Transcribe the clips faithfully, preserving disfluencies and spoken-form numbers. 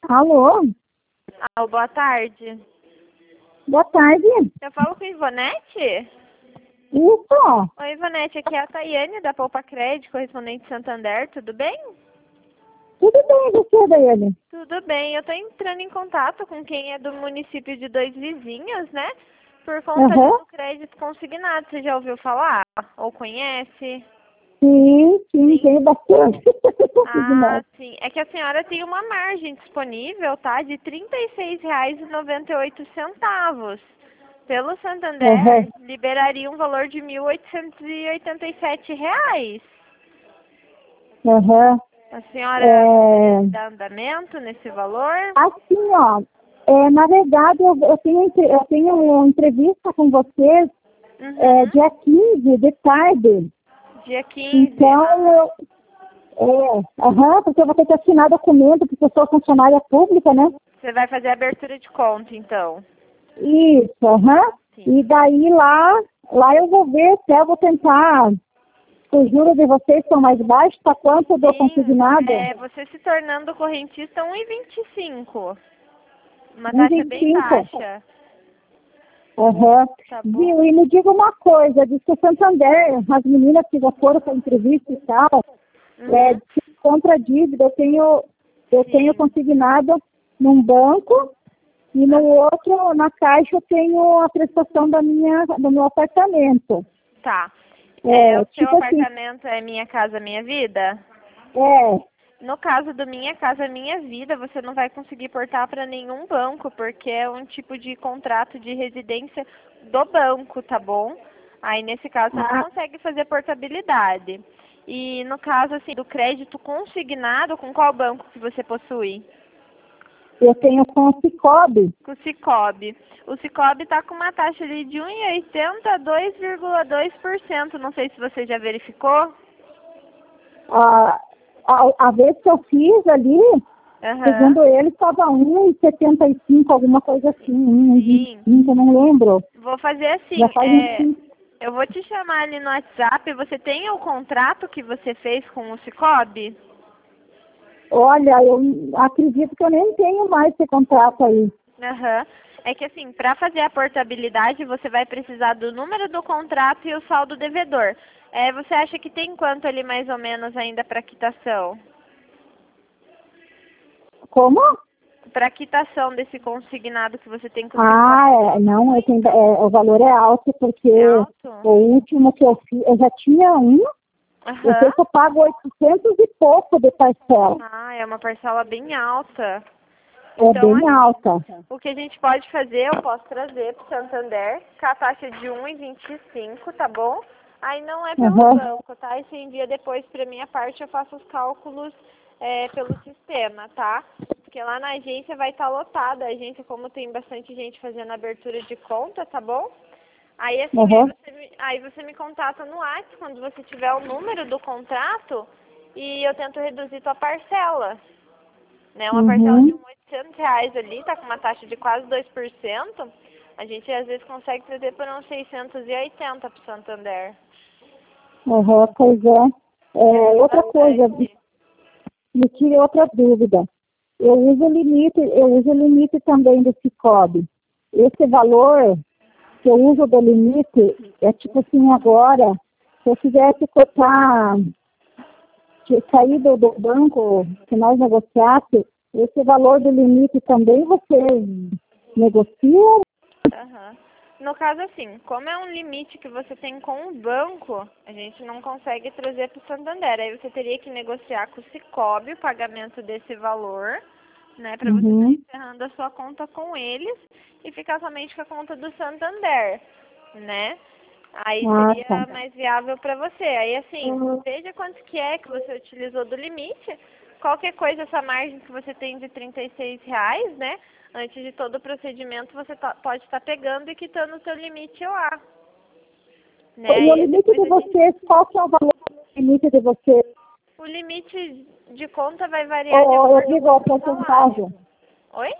Alô? Alô, boa tarde. Boa tarde. Eu falo com a Ivonete? Isso. Oi, Ivonete, aqui é a Tayane da Poupa Crédito, correspondente Santander, tudo bem? Tudo bem, você, Daiane? Tudo bem, eu tô entrando em contato com quem é do município de Dois Vizinhos, né? Por conta Uhum. do crédito consignado, você já ouviu falar? Ou conhece? Sim, sim, Sim. tem bastante. Ah, sim. É que a senhora tem uma margem disponível, tá? De trinta e seis reais e noventa e oito centavos. Pelo Santander, Uhum. liberaria um valor de mil oitocentos e oitenta e sete reais. Uhum. A senhora É... dá andamento nesse valor? Assim, ó, é, na verdade, eu, eu, tenho, entre- eu tenho uma entrevista com vocês Uhum. é, dia quinze de tarde. Dia quinze. Então, eu... É, aham, porque eu vou ter que assinar documento, porque eu sou funcionária pública, né? Você vai fazer a abertura de conta, então? Isso, aham. Sim. E daí lá, lá eu vou ver se eu vou tentar. Os juros de vocês são mais baixos, para quanto eu dou Sim, consignado? é, você se tornando correntista um e vinte e cinco. Uma Um taxa vinte e bem cinco. baixa. Aham. Tá bom? Viu? E me diga uma coisa, diz que o Santander, as meninas que já foram para entrevista e tal, Uhum. é, que contra a dívida, eu tenho, eu Sim. tenho consignado num banco e no outro, na caixa, eu tenho a prestação da minha, do meu apartamento. Tá. É, É, o seu tipo assim, apartamento é Minha Casa Minha Vida? é, No caso do Minha Casa Minha Vida, você não vai conseguir portar para nenhum banco, porque é um tipo de contrato de residência do banco, tá bom? Aí, nesse caso, você não a, consegue fazer portabilidade. E no caso, assim, do crédito consignado, com qual banco que você possui? eu tenho com o Cicobi. Com o Cicobi. O Cicobi está com uma taxa ali de um vírgula oitenta a dois vírgula dois por cento. Não sei se você já verificou. A, a, a vez que eu fiz ali, Aham. segundo ele, estava um vírgula setenta e cinco, alguma coisa assim, um vírgula vinte e cinco, eu não lembro. Vou fazer assim, Já faz uns é, cinco. eu vou te chamar ali no WhatsApp. Você tem o contrato que você fez com o Cicobi? Olha, eu acredito que eu nem tenho mais esse contrato aí. Aham. É que assim, para fazer a portabilidade, você vai precisar do número do contrato e o saldo devedor. É, você acha que tem quanto ali mais ou menos ainda para quitação? Como? Para quitação desse consignado que você tem com o Ah, Cicobi? é, não, eu tenho, é, o valor é alto, porque É alto? o último que eu fiz, eu já tinha um, eu sei Aham. que eu pago oitocentos e pouco de parcela. Ah, é uma parcela bem alta. É Então, bem assim, alta. o que a gente pode fazer, eu posso trazer para o Santander, com a taxa de um vírgula vinte e cinco, tá bom? Aí não é pelo Uhum. banco, tá? E você envia depois para minha parte, eu faço os cálculos é, pelo sistema, tá? Porque lá na agência vai estar lotada, a agência, como tem bastante gente fazendo abertura de conta, tá bom? Aí assim, aí Uhum. você, me, aí você me contata no WhatsApp quando você tiver o número do contrato e eu tento reduzir tua parcela. Né, uma parcela de Uhum. uns oitocentos reais ali, tá com uma taxa de quase dois por cento, a gente às vezes consegue trazer por uns seiscentos e oitenta para o Santander. Uhum, pois é. É, outra coisa, Bastante. me tire outra dúvida. Eu uso o limite, eu uso o limite também do Cicobi. Esse valor que eu uso do limite é tipo assim agora, se eu quisesse cotar, que sair do, do banco que nós negociasse, esse valor do limite também você negocia? Aham. No caso assim, como é um limite que você tem com o banco, a gente não consegue trazer para o Santander. Aí você teria que negociar com o Cicobi o pagamento desse valor, né, para você estar Uhum. encerrando a sua conta com eles e ficar somente com a conta do Santander, né? Aí Ah, seria tá. mais viável para você. Aí assim, veja quanto que é que você utilizou do limite. Qualquer coisa, essa margem que você tem de trinta e seis reais, né? Antes de todo o procedimento, você tá, pode estar pegando e quitando o seu limite lá. Né? E o Aí limite depois de a gente... vocês, qual que é o valor do limite de vocês? O limite de conta vai variar de Ou eu acordo digo com o a seu salário. porcentagem? Oi?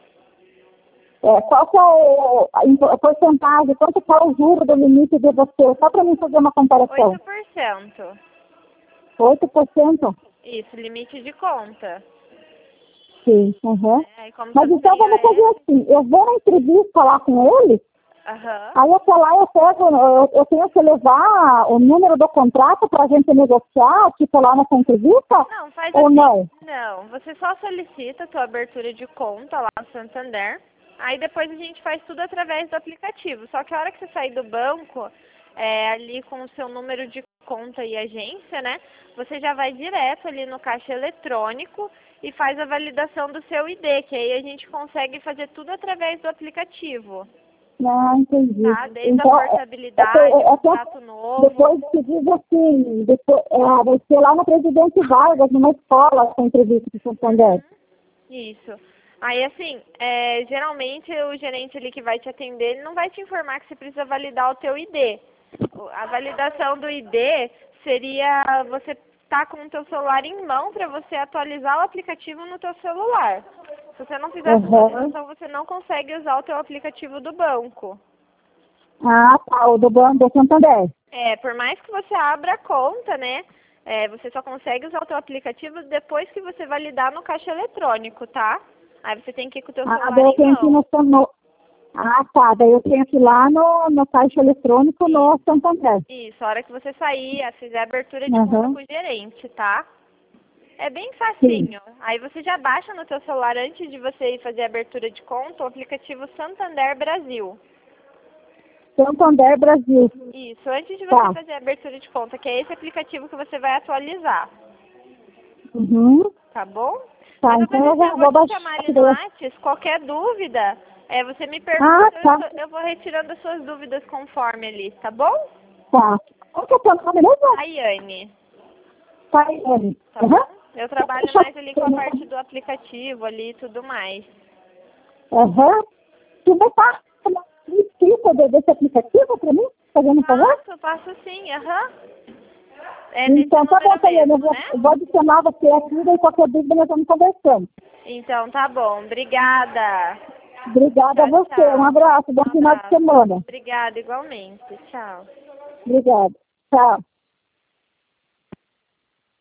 É, qual que é o, a, impo- a porcentagem, quanto que é o juro do limite de vocês? Só para mim fazer uma comparação. oito por cento. Oito por cento. Isso, limite de conta. Sim, uhum. É, como Mas você então não vamos teria fazer essa- assim, eu vou na entrevista lá com ele, Aham. aí até lá eu pego, eu, eu tenho que levar o número do contrato para a gente negociar, tipo lá nessa entrevista, Não, faz ou assim. não? Não, você só solicita a tua abertura de conta lá no Santander. Aí depois a gente faz tudo através do aplicativo. Só que a hora que você sair do banco, é, ali com o seu número de conta e agência, né? Você já vai direto ali no caixa eletrônico e faz a validação do seu I D, que aí a gente consegue fazer tudo através do aplicativo. Não, entendi. Tá? Desde Então, a é, é, portabilidade, é, é, contrato novo. depois que diz assim, depois, é, vai ser lá no Presidente Vargas, numa escola, essa entrevista de Santander. Isso. Aí, assim, é, geralmente o gerente ali que vai te atender, ele não vai te informar que você precisa validar o teu I D. O- A validação do I D seria você estar com o teu celular em mão para você atualizar o aplicativo no teu celular. Se você não fizer essa Uhum. validação, você não consegue usar o teu aplicativo do banco. Ah, tá, o do Banco do Santander. É, por mais que você abra a conta, né? É, você só consegue usar o teu aplicativo depois que você validar no caixa eletrônico, tá? Aí você tem que ir com o teu Ah, celular daí eu em tenho que ir mão. no, no... Ah, tá, daí eu tenho que ir lá no, no caixa eletrônico no Santander. Isso, a hora que você sair, a- fizer a abertura de conta Uhum. com o gerente, tá? É bem Sim. facinho. Aí você já baixa no teu celular antes de você ir fazer a abertura de conta o aplicativo Santander Brasil. Santander Brasil. Isso, antes de você Tá. fazer a abertura de conta, que é esse aplicativo que você vai atualizar, Uhum. tá bom? Tá, Mas eu então vou eu deixar, vou, vou vou te baixar. chamar ali no Whats, qualquer dúvida, é, você me pergunta, Ah, eu, tá. tô- eu vou retirando as suas dúvidas conforme ali, tá bom? Tá. Qual que é o teu nome mesmo? Rayane, Taiane. tá Uhum. bom? Eu trabalho mais ali com a parte do aplicativo ali e tudo mais. Aham. Tu vai estar inscrita de- desse aplicativo para mim? Fazendo um favor? Passo, passo sim, aham. É nesse Então tá bom, número Taiane. Eu mesmo, vou, né? eu vou adicionar você aqui e qualquer dúvida nós vamos conversando. Então tá bom, obrigada. Obrigada a Tchau, você. Um tchau. abraço. Bom Um final de abraço. semana. Obrigada igualmente. Tchau. Obrigada. Tchau.